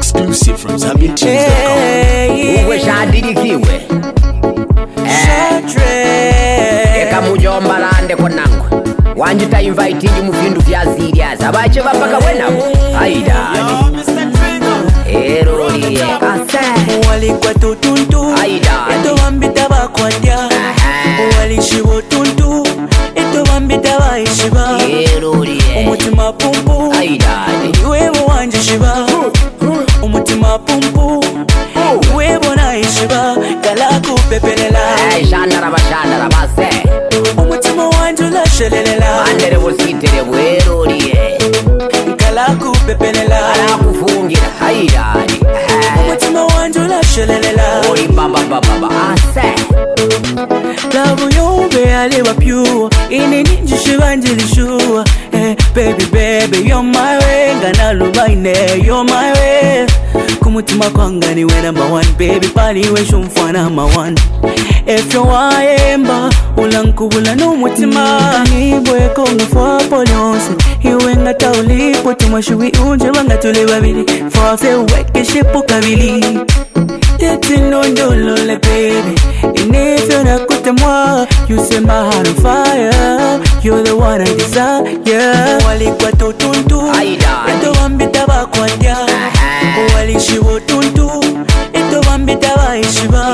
Exclusive from ZambianTunes.com. Uwe shadirikiwe Eka mujomba lande konangu Wanjita invitingi mufindu vya ziriaza Abache bapaka wenabo Haida Erori Kase Wali kwa tutuntu Haida Eto wambita bakwadya Wali shibo tuntu Eto wambita baishiba Erori Umutima pumpu Haida Iwebo wanje shiba Umutima pumpu Iwebo na ishiba Kalaku pepelela Shandara base Umutima wanje ulashelela Andere busitere bwerori Kalaku pepelela Kalakufungira Haida Umutima wanje ulashelela Ori baba ase Love yombe aliwa pure Ini ninjishi vanjilishua Baby, you're my way Ngana lubaine, you're my way Kumutima kwanga niwe number one Baby, pali we shumfana number one If you waemba Ulankubula n'umutima Nibwe konga fwa polyonse Iwe ngata ulipo Tumashuwi unje wanga tule babili Fafe weke shipu kabili Teti nondolole baby And if you're not good to moi You set my heart on fire You're the one I desire Wali kwa tutuntu Eto wambita bakwadya Wali shibo tuntu Eto wambita baishiba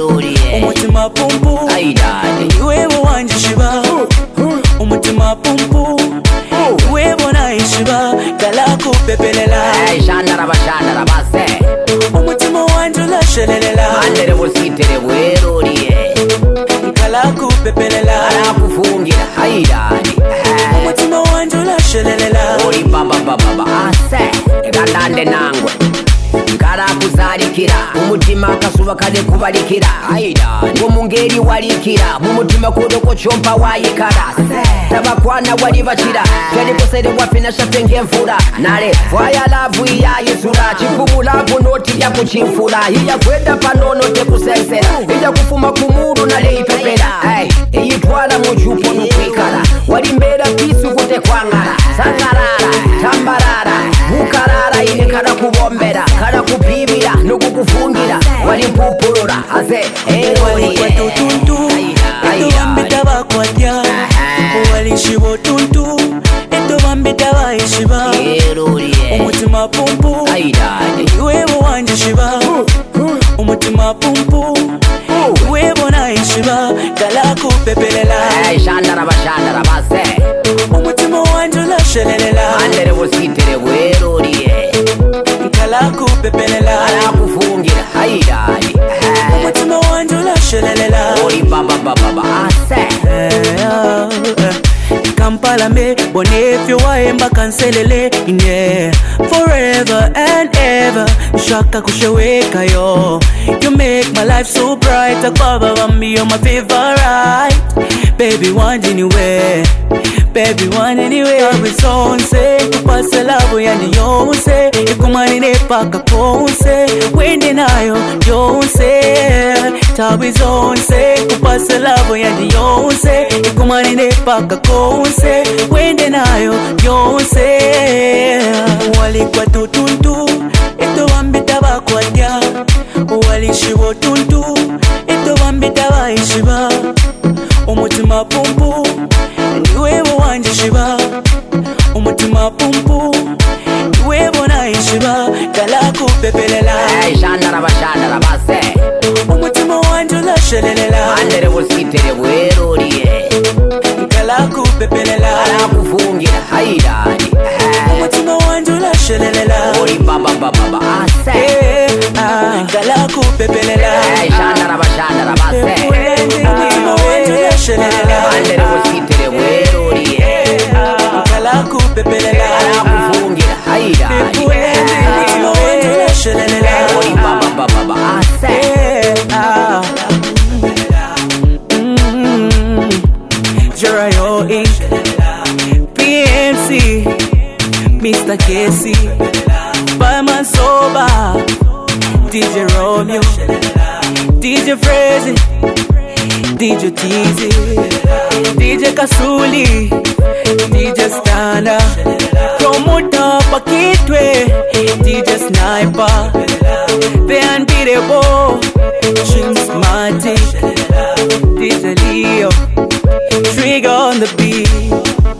Umutima pumpu Iwebo wanje shiba Umutima pumpu Iwebo na ishiba Kalaku pepelela Shandara base Umutima wanje ulashelela Andere busitere bwerori Kalaku pepelela Kalakufungira Haida Umutima wanje ulashelela Ori baba ase Gandande nangwe Karakuzarikira Umutima kasuba kade kubarikira Haida Ngo mungeri warikira Mumutima kodoko chompa wayikara Tabakwana wali bachira Kedi kusede wafina shapenge mfura Nare Vaya lavu iya yisura Chikumu lavu noti ya kuchimfura Hiya kwenda panono te kusensera Hiya kufuma kumuru nale ipepera Iyitwala muchupo nukwikara Wali mbeda pisu kute kwangara Sangarara, tambarara Mukarara ine kada kubombera Kada kupibira, nuku kufungira Wali mpupurura, aze Wali kwa tutuntu Eto wambita bakwadya Wali shibo tuntu Eto wambita baishiba Umutima pumpu Iwebo wanje shiba Umutima pumpu Iwebo na ishiba Kalaku pepelela Shandara base Umutima wanje ulashelela Andere busitere bwerori Kalaku pepelela Kalakufungira Haida Umutima wanje ulashelela Ori baba ase Kampala me Bonefyo waemba kanselele ine Forever and ever Shaka kusheweka yo You make my life so bright Akwaba wambi you're my favorite Baby want anywhere Baby want anywhere Tabizonse Kupase lavo yani yonse Ikumanine paka konse Wende nayo yonse Tabizonse Kupase lavo yani yonse Ikumanine paka konse Wende nayo yonse Wali kwa tutuntu Eto wambita bakwadya Wali shibo tuntu Eto wambita baishiba Umutima pumpu Iwebo wanje shiba Umutima pumpu Iwebo na ishiba Kalaku pepelela Shandara base Umutima wanje ulashelela Andere busitere bwerori Kalaku pepelela Kalakufungira Haida Umutima wanje ulashelela Ori baba ase Kalaku pepelela Shandara base Umutima wanje ulashelela Andere busitere bwerori Kalaku pepelela Kalakufungira Haida Umutima wanje ulashelela Ori baba ase Jerayo Inc. PNC Mr. Casey Bama Soba DJ Romeo DJ Frazy DJ Teasy, DJ Kasuli, DJ Standa, Promoter Pakitwe, DJ Sniper, The Unbeatable, Chimsmatic, DJ Leo, Trigger on the beat.